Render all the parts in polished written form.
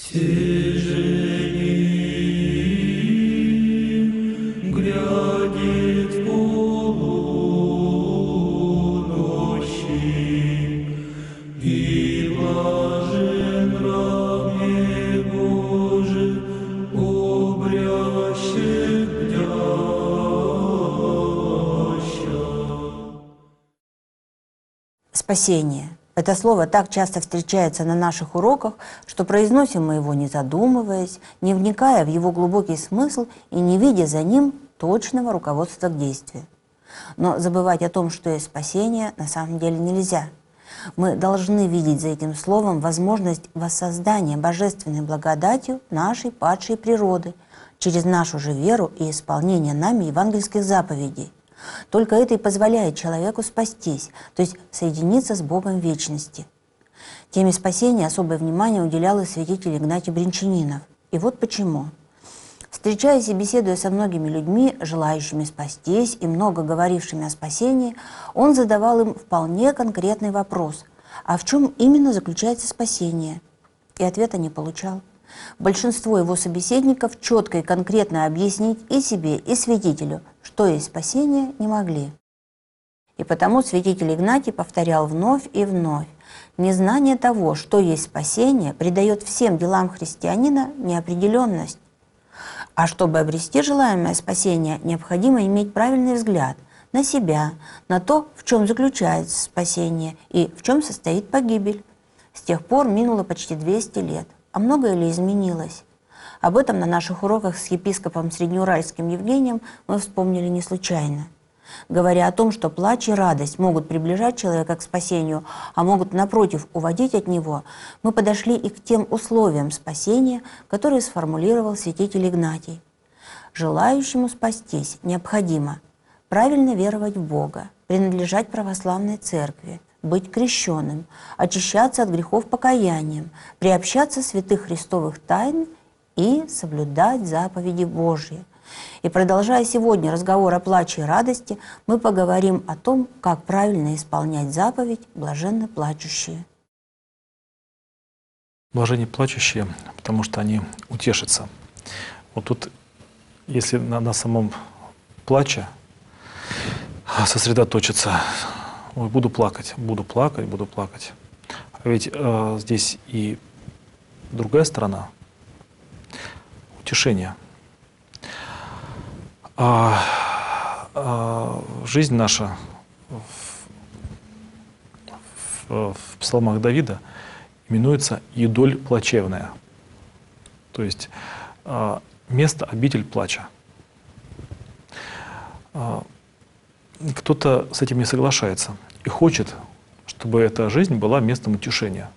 Свежений грядет полуночи, и блажен раб Божий, обрящет бдяща. Спасение. Это слово так часто встречается на наших уроках, что произносим мы его не задумываясь, не вникая в его глубокий смысл и не видя за ним точного руководства к действию. Но забывать о том, что есть спасение, на самом деле нельзя. Мы должны видеть за этим словом возможность воссоздания божественной благодатью нашей падшей природы через нашу же веру и исполнение нами евангельских заповедей. Только это и позволяет человеку спастись, то есть соединиться с Богом в вечности. Теме спасения особое внимание уделял и святитель Игнатий Бринчанинов. И вот почему. Встречаясь и беседуя со многими людьми, желающими спастись и много говорившими о спасении, он задавал им вполне конкретный вопрос: а в чем именно заключается спасение? И ответа не получал. Большинство его собеседников четко и конкретно объяснить и себе, и святителю, что есть спасение, не могли. И потому святитель Игнатий повторял вновь и вновь: незнание того, что есть спасение, придает всем делам христианина неопределенность. А чтобы обрести желаемое спасение, необходимо иметь правильный взгляд на себя, на то, в чем заключается спасение и в чем состоит погибель. С тех пор минуло почти 200 лет. А многое ли изменилось? Об этом на наших уроках с епископом Среднеуральским Евгением мы вспомнили не случайно. Говоря о том, что плач и радость могут приближать человека к спасению, а могут, напротив, уводить от него, мы подошли и к тем условиям спасения, которые сформулировал святитель Игнатий. Желающему спастись необходимо правильно веровать в Бога, принадлежать православной церкви, быть крещенным, очищаться от грехов покаянием, приобщаться святых христовых тайн и соблюдать заповеди Божьи. И продолжая сегодня разговор о плаче и радости, мы поговорим о том, как правильно исполнять заповедь «блаженны плачущие». Блаженны плачущие, потому что они утешатся. Вот тут, если на самом плаче сосредоточиться: ой, буду плакать, буду плакать, буду плакать. А ведь здесь и другая сторона — утешение. Жизнь наша в псалмах Давида именуется «юдоль плачевная», то есть место, обитель плача. Кто-то с этим не соглашается и хочет, чтобы эта жизнь была местом утешения.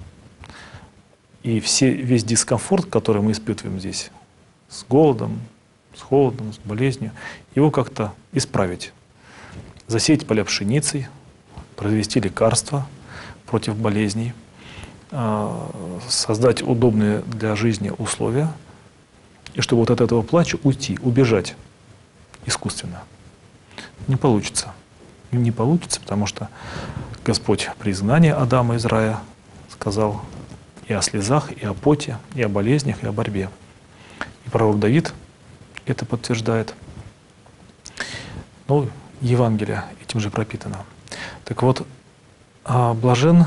И весь дискомфорт, который мы испытываем здесь, с голодом, с холодом, с болезнью, его как-то исправить. Засеять поля пшеницей, произвести лекарства против болезней, создать удобные для жизни условия, и чтобы вот от этого плача уйти, убежать искусственно. Не получится. Не получится, потому что Господь при изгнании Адама из рая сказал и о слезах, и о поте, и о болезнях, и о борьбе. И пророк Давид это подтверждает. Ну, Евангелие этим же пропитано. Так вот, блажен,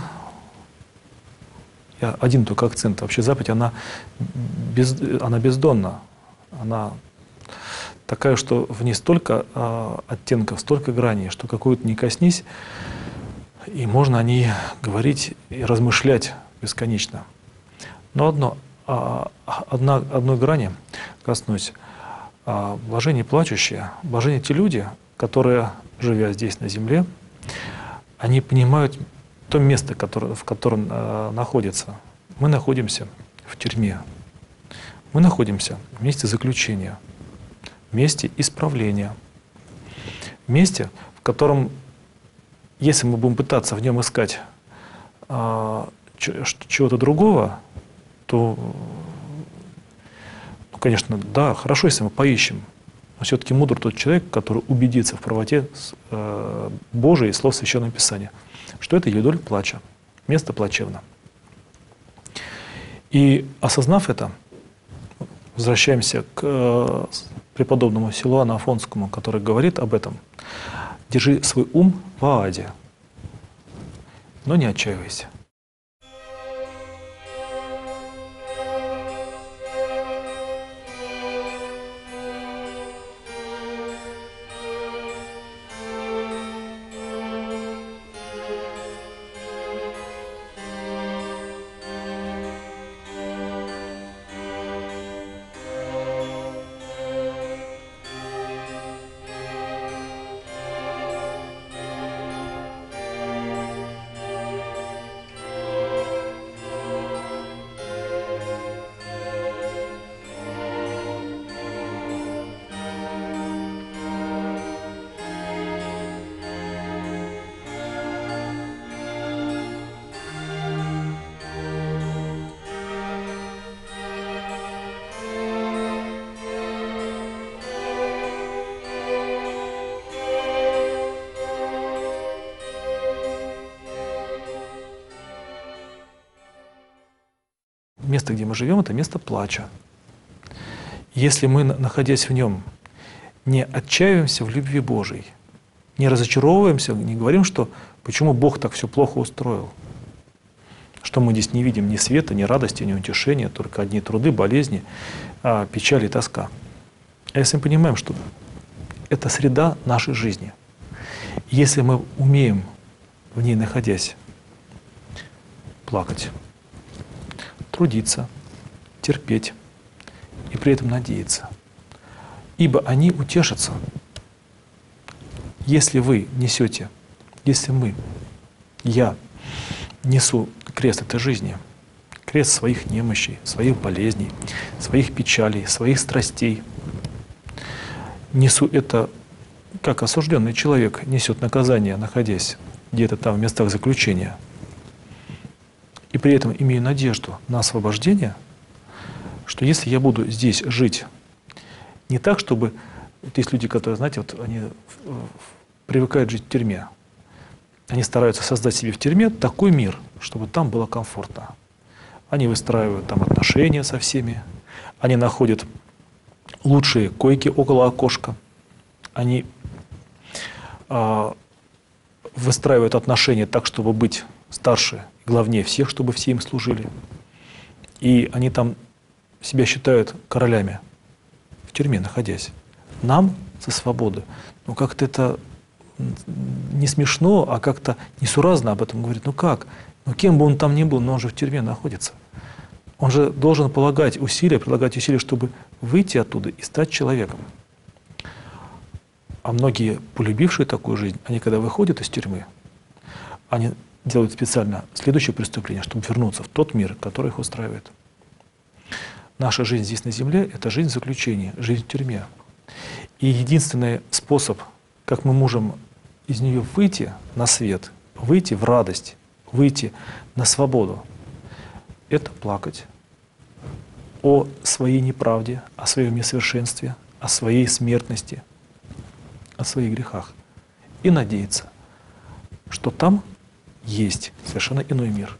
один только акцент, вообще заповедь, она бездонна, она такая, что в ней столько оттенков, столько граней, что какую-то не коснись, и можно о ней говорить и размышлять бесконечно. Но одной грани коснусь. Блаженны плачущие, блаженны те люди, которые, живя здесь на земле, они понимают то место, в котором находятся. Мы находимся в тюрьме, мы находимся в месте заключения, в месте исправления, в месте, в котором, если мы будем пытаться в нем искать чего-то другого, то, ну, конечно, да, хорошо, если мы поищем, но все-таки мудр тот человек, который убедится в правоте Божией и слов Священного Писания, что это юдоль плача, место плачевно. И осознав это, возвращаемся к преподобному Силуану Афонскому, который говорит об этом. Держи свой ум в ааде, но не отчаивайся. Место, где мы живем, это место плача. Если мы, находясь в нем, не отчаиваемся в любви Божией, не разочаровываемся, не говорим, что почему Бог так все плохо устроил, что мы здесь не видим ни света, ни радости, ни утешения, только одни труды, болезни, печаль и тоска. А если мы понимаем, что это среда нашей жизни, если мы умеем в ней находясь плакать, трудиться, терпеть и при этом надеяться. Ибо они утешатся. Если вы несете, я несу крест этой жизни, крест своих немощей, своих болезней, своих печалей, своих страстей, несу это, как осужденный человек несет наказание, находясь где-то там в местах заключения, и при этом имею надежду на освобождение, что если я буду здесь жить не так, чтобы... Вот есть люди, которые, знаете, вот они привыкают жить в тюрьме. Они стараются создать себе в тюрьме такой мир, чтобы там было комфортно. Они выстраивают там отношения со всеми, они находят лучшие койки около окошка, они выстраивают отношения так, чтобы быть старше, главнее всех, чтобы все им служили. И они там себя считают королями, в тюрьме находясь. Нам со свободы, ну как-то это не смешно, а как-то несуразно об этом говорить. Ну как? Ну кем бы он там ни был, но он же в тюрьме находится. Он же должен прилагать усилия, чтобы выйти оттуда и стать человеком. А многие, полюбившие такую жизнь, они когда выходят из тюрьмы, они делают специально следующее преступление, чтобы вернуться в тот мир, который их устраивает. Наша жизнь здесь на земле — это жизнь заключения, жизнь в тюрьме. И единственный способ, как мы можем из нее выйти на свет, выйти в радость, выйти на свободу, это плакать о своей неправде, о своем несовершенстве, о своей смертности, о своих грехах. И надеяться, что там есть совершенно иной мир.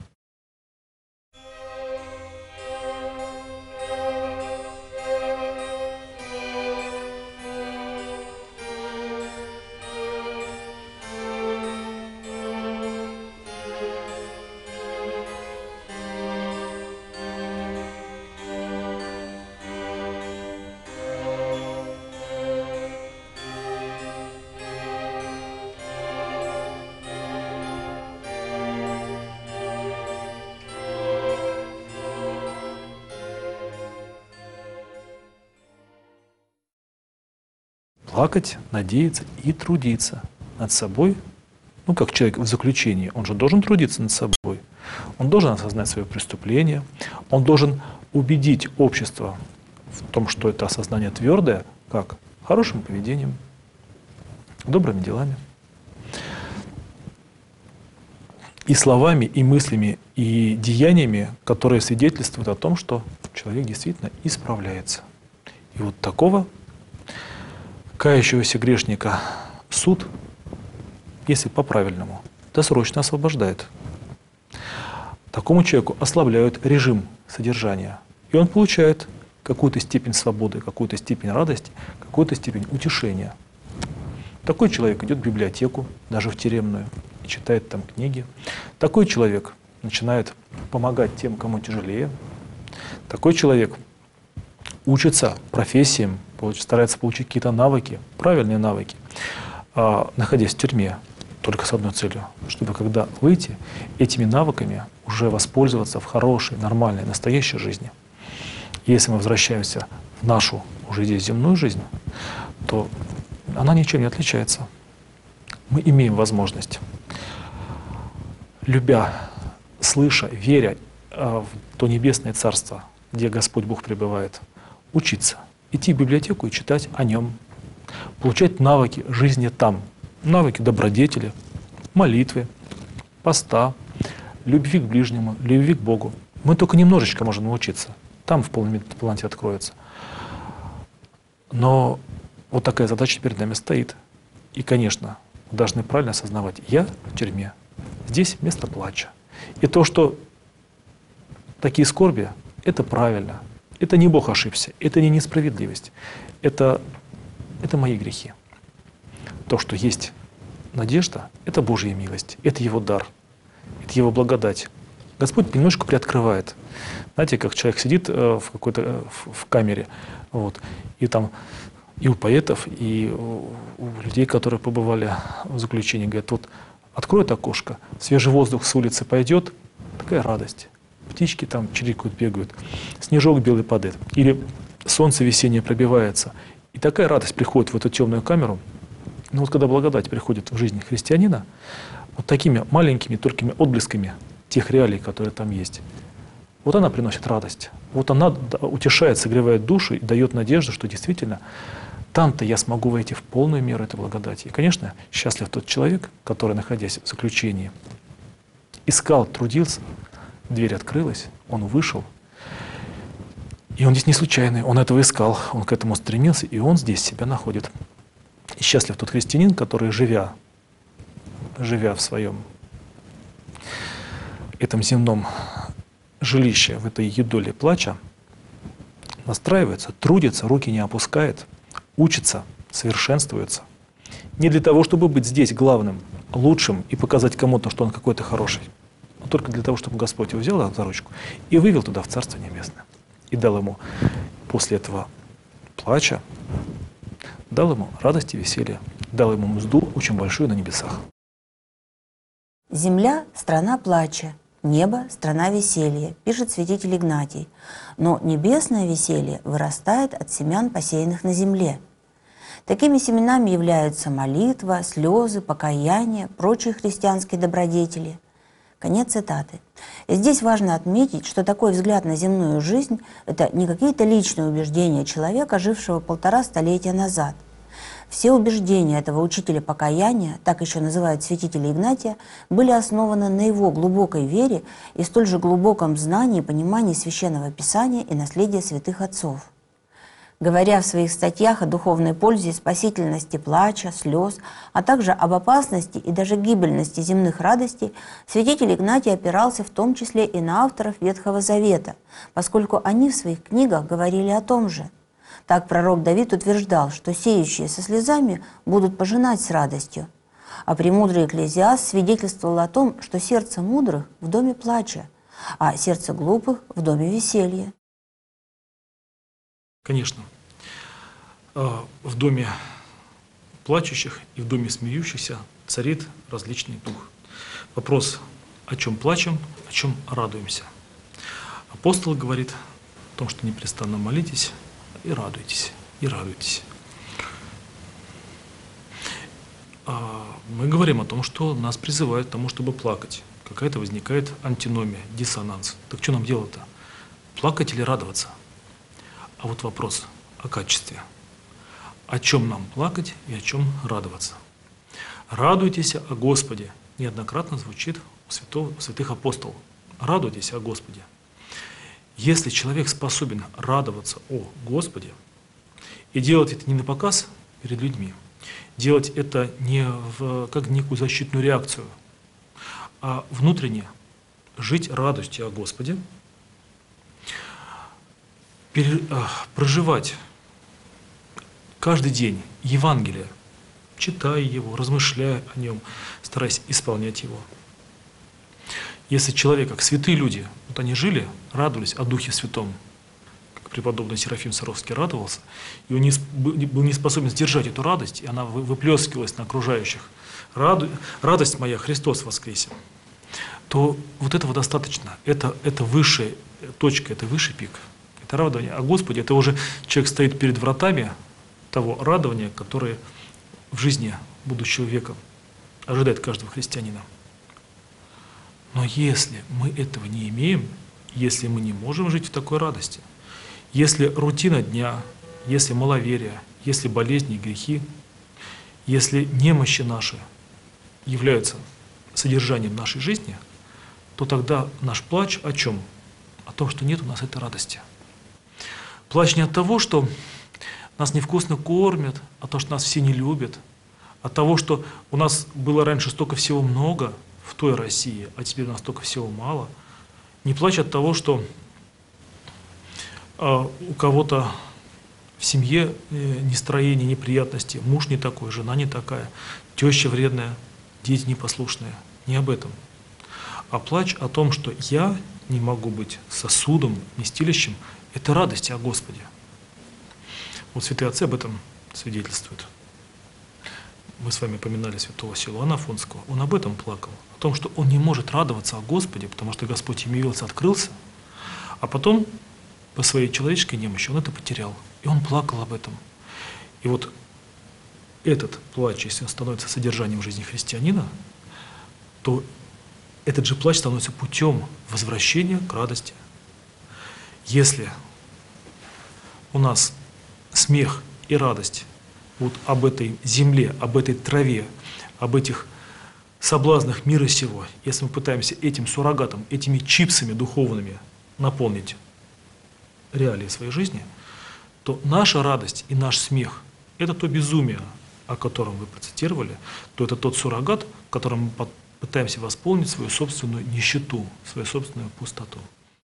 Плакать, надеяться и трудиться над собой. Ну, как человек в заключении, он же должен трудиться над собой. Он должен осознать свое преступление. Он должен убедить общество в том, что это осознание твердое, как хорошим поведением, добрыми делами. И словами, и мыслями, и деяниями, которые свидетельствуют о том, что человек действительно исправляется. И вот такого кающегося грешника суд, если по-правильному, досрочно освобождает. Такому человеку ослабляют режим содержания. И он получает какую-то степень свободы, какую-то степень радости, какую-то степень утешения. Такой человек идет в библиотеку, даже в тюремную, и читает там книги. Такой человек начинает помогать тем, кому тяжелее. Такой человек учится профессиям, старается получить какие-то навыки, правильные навыки, находясь в тюрьме, только с одной целью, чтобы когда выйти, этими навыками уже воспользоваться в хорошей, нормальной, настоящей жизни. Если мы возвращаемся в нашу уже здесь земную жизнь, то она ничем не отличается. Мы имеем возможность, любя, слыша, веря в то небесное царство, где Господь Бог пребывает, учиться, идти в библиотеку и читать о Нем, получать навыки жизни там, навыки добродетели, молитвы, поста, любви к ближнему, любви к Богу. Мы только немножечко можем научиться. Там в полноте откроется. Но вот такая задача перед нами стоит. И, конечно, мы должны правильно осознавать, я в тюрьме, здесь место плача. И то, что такие скорби, это правильно. Это не Бог ошибся, это не несправедливость. Это мои грехи. То, что есть надежда, это Божья милость, это Его дар, это Его благодать. Господь немножко приоткрывает. Знаете, как человек сидит в камере, вот, и там и у поэтов, и у людей, которые побывали в заключении, говорят, вот откроет окошко, свежий воздух с улицы пойдет, такая радость. Птички там чирикают, бегают, снежок белый падает, или солнце весеннее пробивается. И такая радость приходит в эту темную камеру. Но вот когда благодать приходит в жизнь христианина, вот такими маленькими, только отблесками тех реалий, которые там есть, вот она приносит радость. Вот она утешает, согревает душу и дает надежду, что действительно там-то я смогу войти в полную меру этой благодати. И, конечно, счастлив тот человек, который, находясь в заключении, искал, трудился, дверь открылась, он вышел. И он здесь не случайный, он этого искал, он к этому стремился, и он здесь себя находит. И счастлив тот христианин, который, живя в своем этом земном жилище, в этой юдоле плача, настраивается, трудится, руки не опускает, учится, совершенствуется. Не для того, чтобы быть здесь главным, лучшим и показать кому-то, что он какой-то хороший, но только для того, чтобы Господь его взял за ручку и вывел туда, в Царство Небесное. И дал ему после этого плача, дал ему радость и веселье, дал ему мзду очень большую на небесах. «Земля – страна плача, небо – страна веселья», пишет святитель Игнатий. Но небесное веселье вырастает от семян, посеянных на земле. Такими семенами являются молитва, слезы, покаяние, прочие христианские добродетели. Конец цитаты. И здесь важно отметить, что такой взгляд на земную жизнь – это не какие-то личные убеждения человека, жившего 1,5 столетия назад. Все убеждения этого учителя покаяния, так еще называют святителя Игнатия, были основаны на его глубокой вере и столь же глубоком знании и понимании Священного Писания и наследия святых отцов. Говоря в своих статьях о духовной пользе и спасительности плача, слез, а также об опасности и даже гибельности земных радостей, святитель Игнатий опирался в том числе и на авторов Ветхого Завета, поскольку они в своих книгах говорили о том же. Так пророк Давид утверждал, что сеющие со слезами будут пожинать с радостью. А премудрый Экклезиаст свидетельствовал о том, что сердце мудрых в доме плача, а сердце глупых в доме веселья. Конечно, в доме плачущих и в доме смеющихся царит различный дух. Вопрос, о чем плачем, о чем радуемся. Апостол говорит о том, что непрестанно молитесь и радуйтесь, и радуйтесь. Мы говорим о том, что нас призывают к тому, чтобы плакать. Какая-то возникает антиномия, диссонанс. Так что нам делать-то? Плакать или радоваться? А вот вопрос о качестве. О чем нам плакать и о чем радоваться? «Радуйтесь о Господе» неоднократно звучит у святых апостолов. Радуйтесь о Господе. Если человек способен радоваться о Господе и делать это не на показ перед людьми, делать это не как некую защитную реакцию, а внутренне жить радостью о Господе, проживать каждый день Евангелие, читая его, размышляя о нем, стараясь исполнять его. Если человек, как святые люди, вот они жили, радовались о Духе Святом, как преподобный Серафим Саровский радовался, и он был не способен сдержать эту радость, и она выплескивалась на окружающих. Радость моя, Христос воскресе. То вот этого достаточно. Это высшая точка, это высший пик. Это радование о Господе. Это уже человек стоит перед вратами того радования, которое в жизни будущего века ожидает каждого христианина. Но если мы этого не имеем, если мы не можем жить в такой радости, если рутина дня, если маловерие, если болезни, грехи, если немощи наши являются содержанием нашей жизни, то тогда наш плач о чем? О том, что нет у нас этой радости. Плач не от того, что нас невкусно кормят, а то, что нас все не любят, от того, что у нас было раньше столько всего много в той России, а теперь у нас столько всего мало. Не плачь от того, что у кого-то в семье нестроение, неприятности, муж не такой, жена не такая, теща вредная, дети непослушные. Не об этом. А плач о том, что я не могу быть сосудом, вместилищем, это радость о Господе. Вот святые отцы об этом свидетельствуют. Мы с вами поминали святого Силуана Афонского. Он об этом плакал. О том, что он не может радоваться о Господе, потому что Господь им явился, открылся. А потом, по своей человеческой немощи, он это потерял. И он плакал об этом. И вот этот плач, если он становится содержанием жизни христианина, то этот же плач становится путем возвращения к радости. Если у нас смех и радость вот об этой земле, об этой траве, об этих соблазнах мира сего, если мы пытаемся этим суррогатом, этими чипсами духовными наполнить реалии своей жизни, то наша радость и наш смех – это то безумие, о котором вы процитировали, то это тот суррогат, которым мы пытаемся восполнить свою собственную нищету, свою собственную пустоту.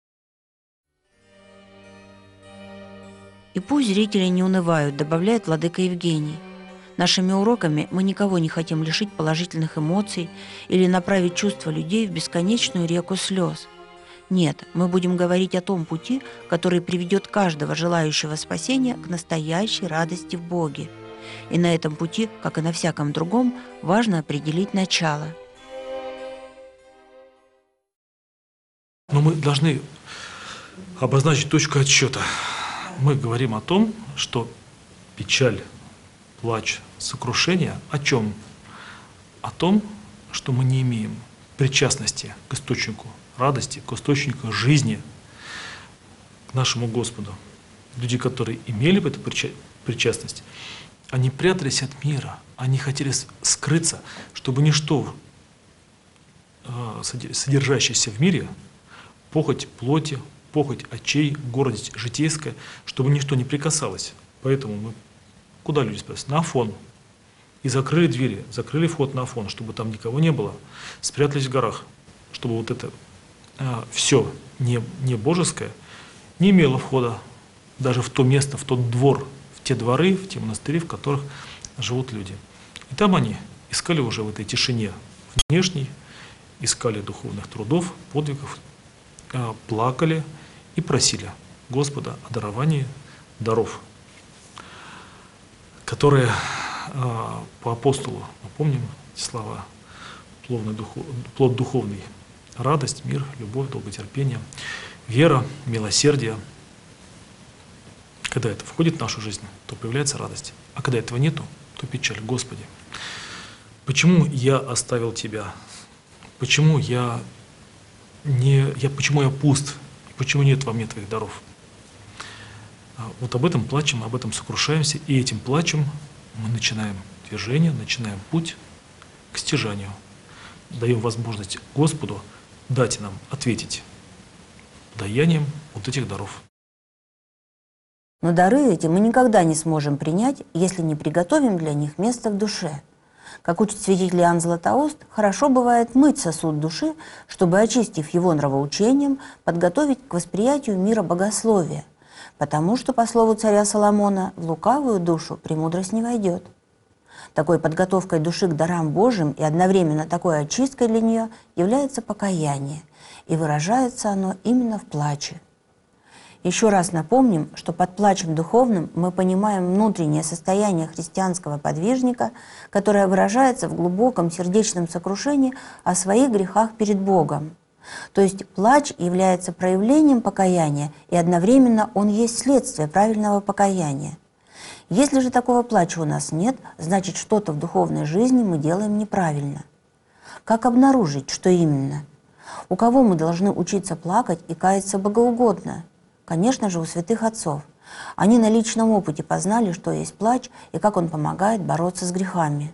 И пусть зрители не унывают, добавляет владыка Евгений. Нашими уроками мы никого не хотим лишить положительных эмоций или направить чувства людей в бесконечную реку слез. Нет, мы будем говорить о том пути, который приведет каждого желающего спасения к настоящей радости в Боге. И на этом пути, как и на всяком другом, важно определить начало. Но мы должны обозначить точку отсчета. Мы говорим о том, что печаль, плач, сокрушение о чем? О том, что мы не имеем причастности к источнику радости, к источнику жизни, к нашему Господу. Люди, которые имели бы эту причастность, они прятались от мира, они хотели скрыться, чтобы ничто, содержащееся в мире, похоть плоти, похоть очей, гордость житейская, чтобы ничто не прикасалось. Поэтому мы куда люди спрятались? На Афон. И закрыли двери, закрыли вход на Афон, чтобы там никого не было. Спрятались в горах, чтобы вот это все не божеское не имело входа даже в то место, в тот двор, в те дворы, в те монастыри, в которых живут люди. И там они искали уже в этой тишине внешней, искали духовных трудов, подвигов, плакали и просили Господа о даровании даров, которые по апостолу, мы помним эти слова, плод духовный, радость, мир, любовь, долготерпение, вера, милосердие. Когда это входит в нашу жизнь, то появляется радость. А когда этого нету, то печаль. Господи, почему я оставил Тебя? Почему почему я пуст? Почему нет во мне Твоих даров? Вот об этом плачем, об этом сокрушаемся, и этим плачем мы начинаем движение, начинаем путь к стяжанию. Даем возможность Господу дать нам ответить даянием вот этих даров. Но дары эти мы никогда не сможем принять, если не приготовим для них место в душе. Как учит святитель Иоанн Златоуст, хорошо бывает мыть сосуд души, чтобы, очистив его нравоучением, подготовить к восприятию мира богословия, потому что, по слову царя Соломона, в лукавую душу премудрость не войдет. Такой подготовкой души к дарам Божьим и одновременно такой очисткой для нее является покаяние, и выражается оно именно в плаче. Еще раз напомним, что под плачем духовным мы понимаем внутреннее состояние христианского подвижника, которое выражается в глубоком сердечном сокрушении о своих грехах перед Богом. То есть плач является проявлением покаяния, и одновременно он есть следствие правильного покаяния. Если же такого плача у нас нет, значит, что-то в духовной жизни мы делаем неправильно. Как обнаружить, что именно? У кого мы должны учиться плакать и каяться богоугодно? Конечно же, у святых отцов. Они на личном опыте познали, что есть плач и как он помогает бороться с грехами.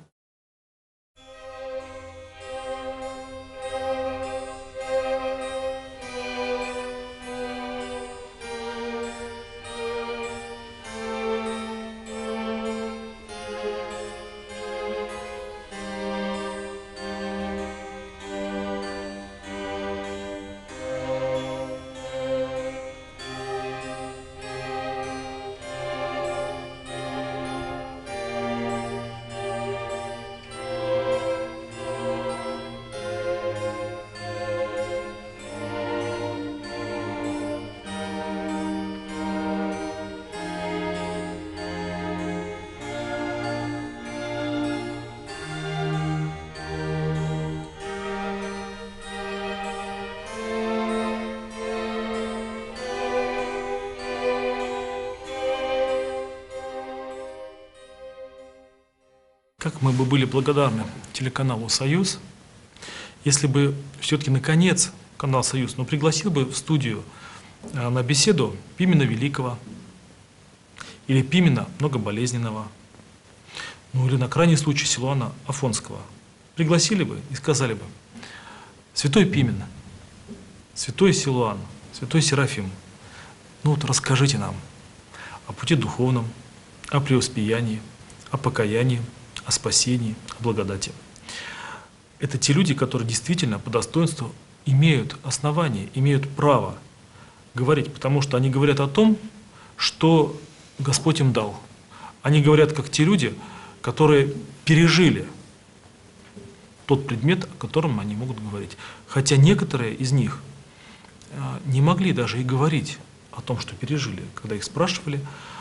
Как мы бы были благодарны телеканалу «Союз», если бы все-таки наконец канал «Союз» пригласил бы в студию на беседу Пимена Великого или Пимена Многоболезненного, или на крайний случай Силуана Афонского. Пригласили бы и сказали бы: «Святой Пимен, святой Силуан, святой Серафим, расскажите нам о пути духовном, о преуспеянии, о покаянии, о спасении, о благодати». Это те люди, которые действительно по достоинству имеют основание, имеют право говорить, потому что они говорят о том, что Господь им дал. Они говорят, как те люди, которые пережили тот предмет, о котором они могут говорить. Хотя некоторые из них не могли даже и говорить о том, что пережили. Когда их спрашивали: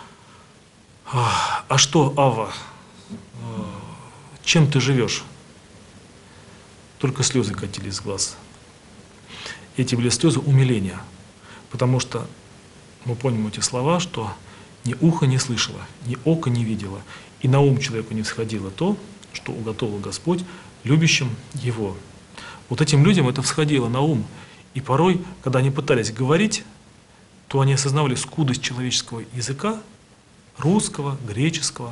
«А что, Авва, чем ты живешь?» Только слезы катились с глаз. Эти были слезы умиления, потому что мы помним эти слова, что ни ухо не слышало, ни око не видело, и на ум человеку не всходило то, что уготовил Господь любящим его. Вот этим людям это всходило на ум, и порой, когда они пытались говорить, то они осознавали скудость человеческого языка, русского, греческого,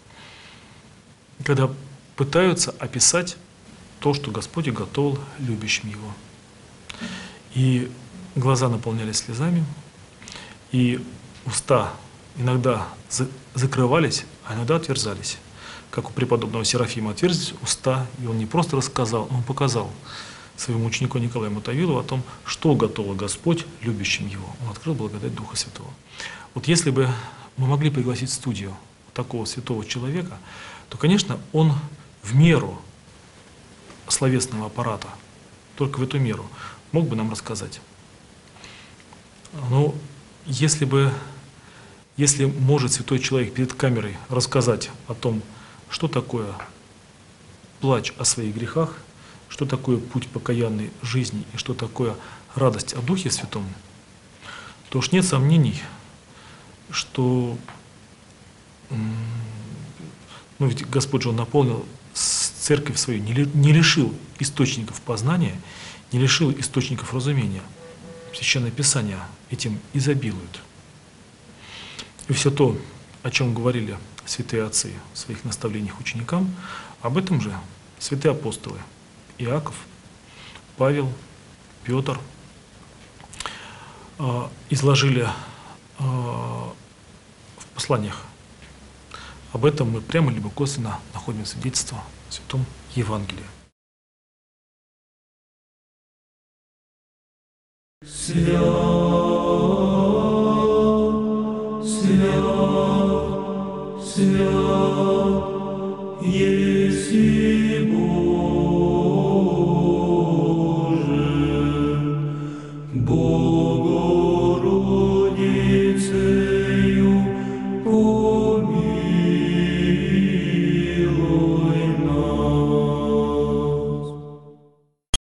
когда пытаются описать то, что Господь уготовил любящим Его. И глаза наполнялись слезами, и уста иногда закрывались, а иногда отверзались. Как у преподобного Серафима отверзлись уста, и он не просто рассказал, он показал своему ученику Николаю Мотовилову о том, что уготовил Господь любящим его. Он открыл благодать Духа Святого. Вот если бы мы могли пригласить в студию такого святого человека, то, конечно, он в меру словесного аппарата, только в эту меру, мог бы нам рассказать. Но если может святой человек перед камерой рассказать о том, что такое плач о своих грехах, что такое путь покаянной жизни и что такое радость о Духе Святом, то уж нет сомнений, что ведь Господь же Он наполнил церковь свою, не лишил источников познания, не лишил источников разумения. Священное Писание этим изобилует. И все то, о чем говорили святые отцы в своих наставлениях ученикам, об этом же святые апостолы Иаков, Павел, Петр изложили в посланиях. Об этом мы прямо либо косвенно находим свидетельство Святом Евангелии. Свят, свят, свят, еси Боже, Богом